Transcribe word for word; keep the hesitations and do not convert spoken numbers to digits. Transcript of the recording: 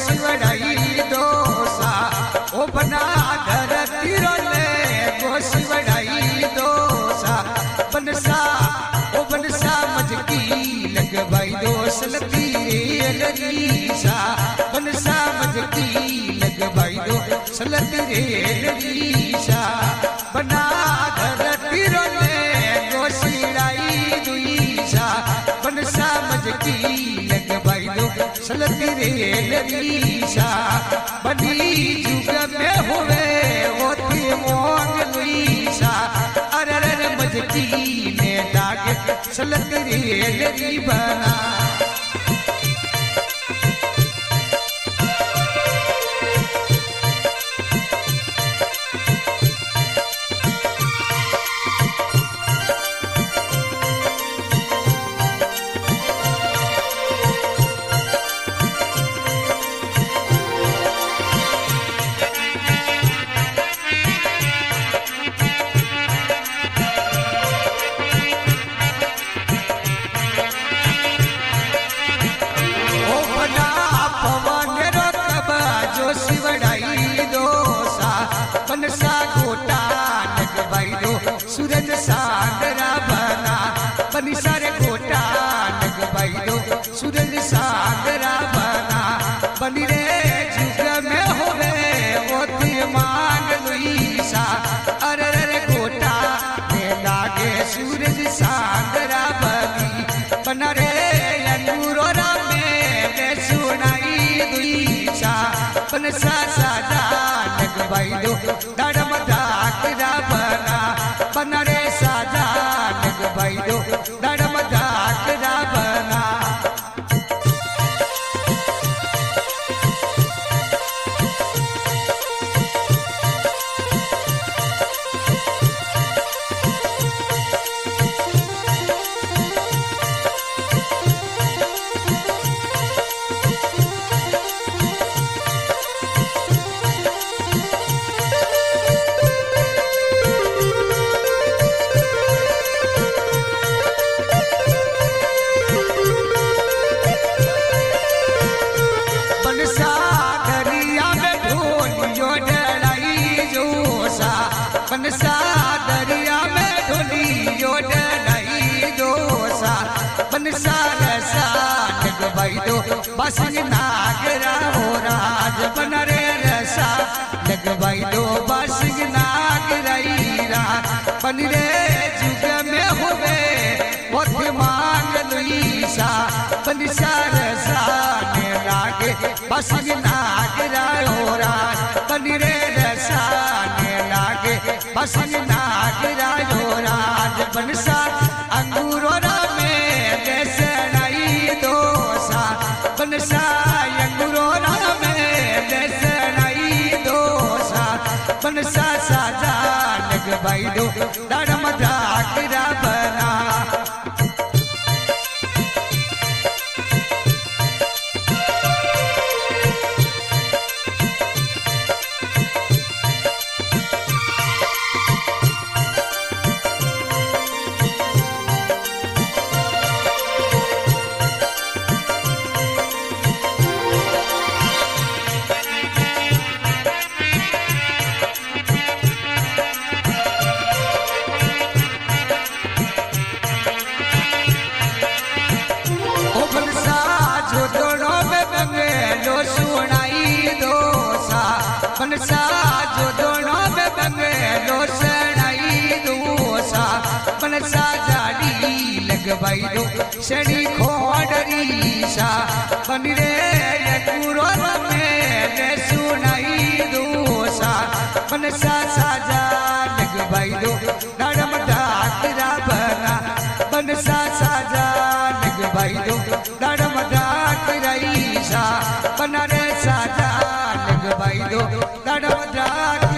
गोशिवड़ाई दोसा ओ बना धरती रोले गोशिवड़ाई दोसा बनसा ओ बनसा मजकी लग भाई दोस लती रे लरीसा बनसा मजकी लग भाई दोस लती रे लरीसा बना धरती रोले गोशिवड़ाई दुईसा बनसा मजकी लग भाई दोस लती रे लरीसा बनी जुग में हुए होती मोंग लुईसा अरर मजकी ने दाग सलत रे बना बनसा गोटा नग भाई दो सूरज सागरा बना बनी सारे गोटा नग भाई दो सूरज सागरा बना बनी रे जुग में होवे होती मांग लुईसा अरे रे गोटा ने लागे सूरज सागरा बनी बना रे अंगूरोरा में सुनाई दुईसा बनसा सादा भाई दो दाड़म दाकरा बना बना रे सादा नग भाई दो दाड़म दाकरा बना बनसा दरिया में ढोलियो डलाई दोसा बनसा रसा नग भाई दो बसन नागरा हो राज बन रे रसा नग भाई दो बसन नागराई राज बन रे जुग में होवे बहुत मांग लुईसा बनसा रसा ने लागे बसन नागरा हो राज बन रे रसा ने लागे बसन नागरा हो राज बनसा अंगूरोरा में जैसे नई दोसा बनसा अंगूरोरा में जैसे नई दोसा बनसा साजा लग भाई दो दाड़म दाकरा बना बनसा जो दोनों में बंगे लो सड़ाई दोसा बनसा जाड़ी लग भाई दो सड़ी खोडरी सा बन रे यकुरो में सुनाई दोसा बनसा साजा लग भाई दो दाड़म दाकरा बना बनसा साजा लग भाई दो दाड़म दाकराई सा बना रे साजा लग भाई दो दाड़म दाक